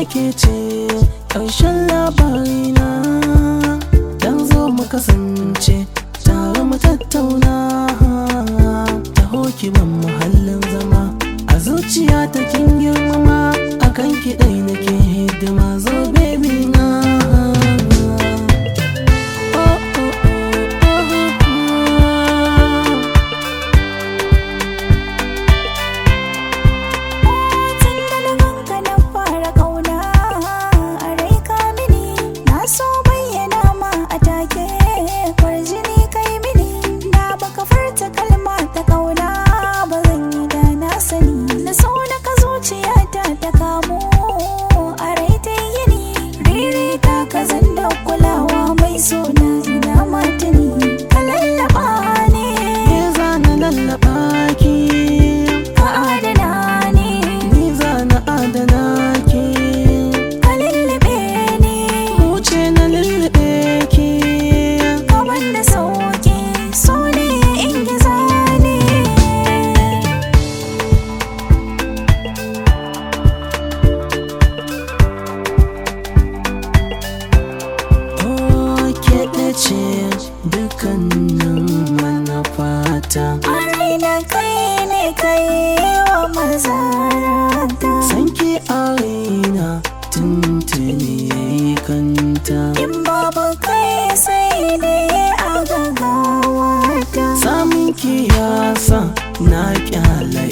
ke ce ƙarshen labarina. Dan zo mu kasance tare mu tattauna, taho ki ban muhallin zama a zuciya ta kin girmama, akan ki ɗai nake hidima, zo baby na. Dukkanin manufata a raina kai ne kai wa mazarata, sanki a raina tuntuni yayi kanta. in babu kai sai dai a gagawata, samun ki yasa na kyale